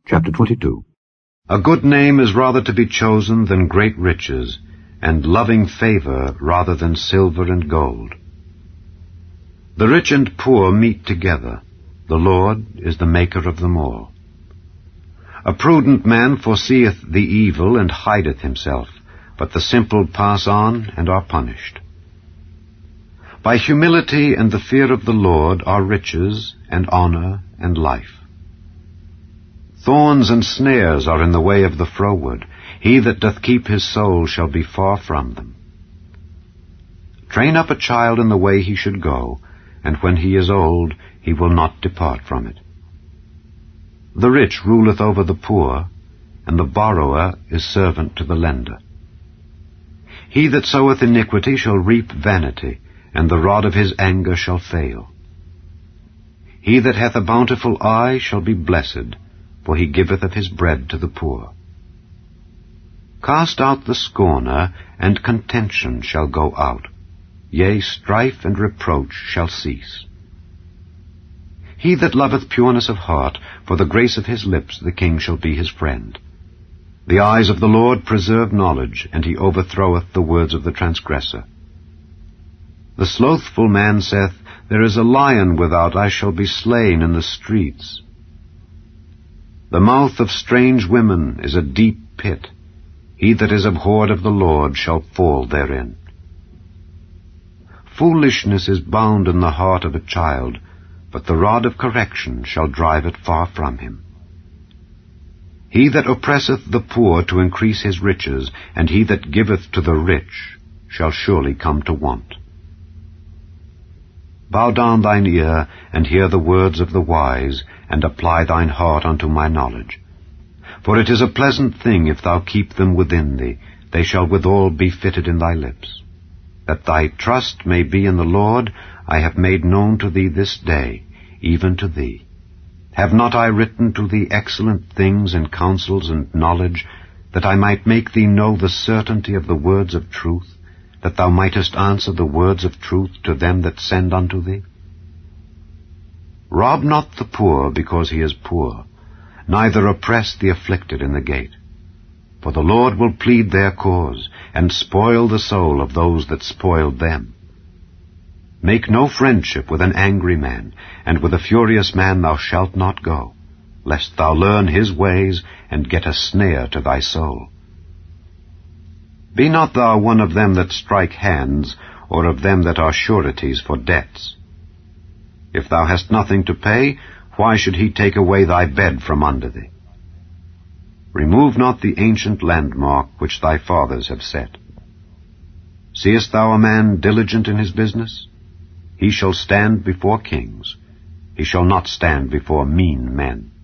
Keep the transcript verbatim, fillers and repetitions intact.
Chapter twenty-two. A good name is rather to be chosen than great riches, and loving favor rather than silver and gold. The rich and poor meet together. The Lord is the maker of them all. A prudent man foreseeth the evil and hideth himself, but the simple pass on and are punished. By humility and the fear of the Lord are riches and honor and life. Thorns and snares are in the way of the froward. He that doth keep his soul shall be far from them. Train up a child in the way he should go, and when he is old, he will not depart from it. The rich ruleth over the poor, and the borrower is servant to the lender. He that soweth iniquity shall reap vanity, and the rod of his anger shall fail. He that hath a bountiful eye shall be blessed, for he giveth of his bread to the poor. Cast out the scorner, and contention shall go out. Yea, strife and reproach shall cease. He that loveth pureness of heart, for the grace of his lips the king shall be his friend. The eyes of the Lord preserve knowledge, and he overthroweth the words of the transgressor. The slothful man saith, There is a lion without, I shall be slain in the streets. The mouth of strange women is a deep pit. He that is abhorred of the Lord shall fall therein. Foolishness is bound in the heart of a child, but the rod of correction shall drive it far from him. He that oppresseth the poor to increase his riches, and he that giveth to the rich, shall surely come to want. Bow down thine ear, and hear the words of the wise, and apply thine heart unto my knowledge. For it is a pleasant thing if thou keep them within thee, they shall withal be fitted in thy lips. That thy trust may be in the Lord, I have made known to thee this day, even to thee. Have not I written to thee excellent things and counsels and knowledge, that I might make thee know the certainty of the words of truth, that thou mightest answer the words of truth to them that send unto thee? Rob not the poor because he is poor, neither oppress the afflicted in the gate. For the Lord will plead their cause, and spoil the soul of those that spoiled them. Make no friendship with an angry man, and with a furious man thou shalt not go, lest thou learn his ways, and get a snare to thy soul. Be not thou one of them that strike hands, or of them that are sureties for debts. If thou hast nothing to pay, why should he take away thy bed from under thee? Remove not the ancient landmark which thy fathers have set. Seest thou a man diligent in his business? He shall stand before kings. He shall not stand before mean men.